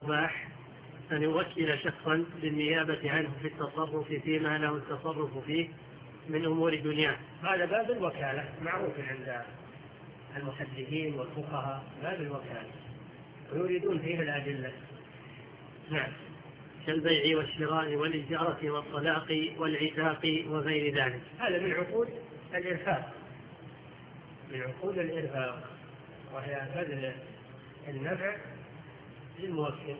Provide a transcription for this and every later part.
مباح أن يوكل شخصا بالنيابة عنه في التصرف فيما له التصرف فيه من أمور دنياه. هذا باب الوكالة معروف عند المحدثين والفقهاء، باب الوكالة ويريدون فيه الأدلة. نعم، كالبيع والشراء والإجارة والطلاق والعتاق وغير ذلك. هذا من عقود الإرفاق، من عقود الإرفاق، وهي بذل النفع للموكل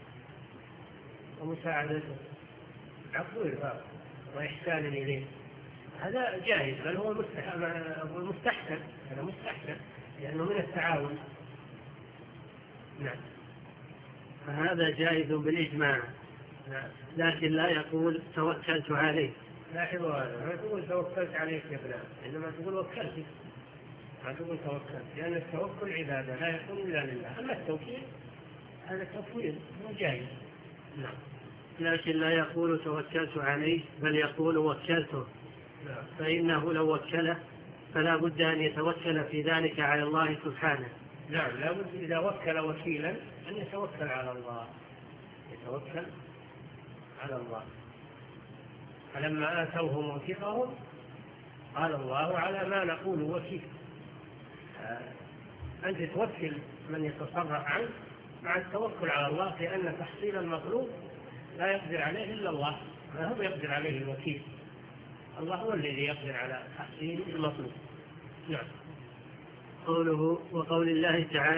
ومساعدته، عقد إرفاق وإحسان إليه. هذا جائز، بل هو مستحسن، هذا مستحسن لأنه من التعاون. نعم، فهذا جائز بالإجماع. لكن لا يقول توكلت عليه. لاحظوا هذا، ما تقول توكلت عليك يا فلان، إنما تقول وكلتك، ما تقول توكلت، لأن التوكل عبادة لا يكون إلا لله. أما التوكيل هذا تفويض جائز. نعم، لكن لا يقول توكلت عليه، بل يقول وكلته. نعم. فإنه لو وكله فلا بد أن يتوكل في ذلك على الله سبحانه. نعم، لا بد إذا وكل وكيلا أن يتوكل على الله، يتوكل على الله. فلما آتوه موثقهم قال الله على ما نقول وكيل. أنت توكل من يتصرف عنك مع التوكل على الله، لأن تحصيل المطلوب لا يقدر عليه إلا الله، ما هو يقدر عليه الوكيل، الله هو الذي يقدر على تحصيل المطلوب. نعم. قوله وقول الله تعالى